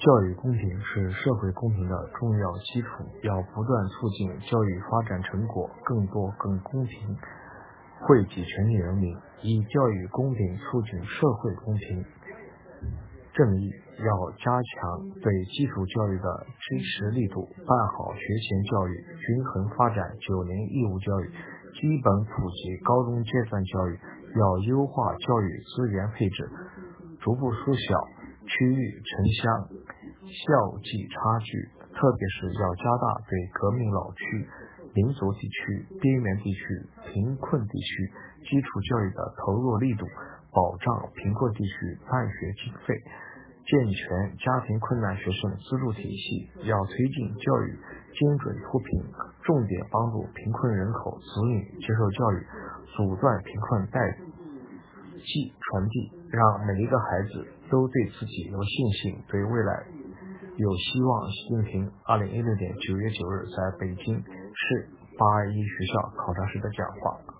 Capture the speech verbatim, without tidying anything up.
教育公平是社会公平的重要基础，要不断促进教育发展成果更多更公平，惠及全体人民，以教育公平促进社会公平正义。要加强对基础教育的支持力度，办好学前教育，均衡发展九年义务教育，基本普及高中阶段教育。要优化教育资源配置，逐步缩小区域城乡校际差距，特别是要加大对革命老区、民族地区、边缘地区、贫困地区基础教育的投入力度，保障贫困地区办学经费，健全家庭困难学生资助体系。要推进教育精准脱贫，重点帮助贫困人口子女接受教育，阻断贫困代际传递，让每一个孩子都对自己有信心，对未来有希望。习近平二零一六年九月九日在北京市八一学校考察时的讲话。